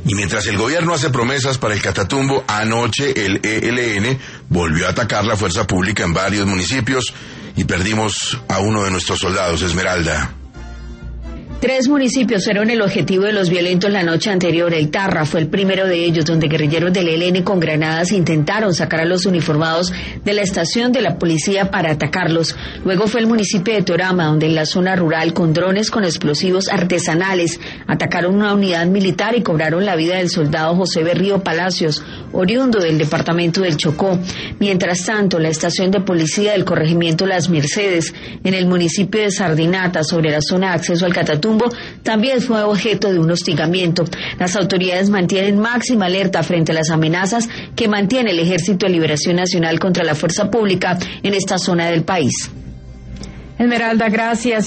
Y mientras el gobierno hace promesas para el Catatumbo, anoche el ELN volvió a atacar la fuerza pública en varios municipios y perdimos a uno de nuestros soldados, Esmeralda. 3 municipios fueron el objetivo de los violentos la noche anterior. El Tarra fue el primero de ellos, donde guerrilleros del ELN con granadas intentaron sacar a los uniformados de la estación de la policía para atacarlos. Luego fue el municipio de Torama, donde en la zona rural, con drones con explosivos artesanales, atacaron una unidad militar y cobraron la vida del soldado José Berrío Palacios, oriundo del departamento del Chocó. Mientras tanto, la estación de policía del corregimiento Las Mercedes, en el municipio de Sardinata, sobre la zona de acceso al Catatumbo, también fue objeto de un hostigamiento. Las autoridades mantienen máxima alerta frente a las amenazas que mantiene el Ejército de Liberación Nacional contra la fuerza pública en esta zona del país. Esmeralda, gracias.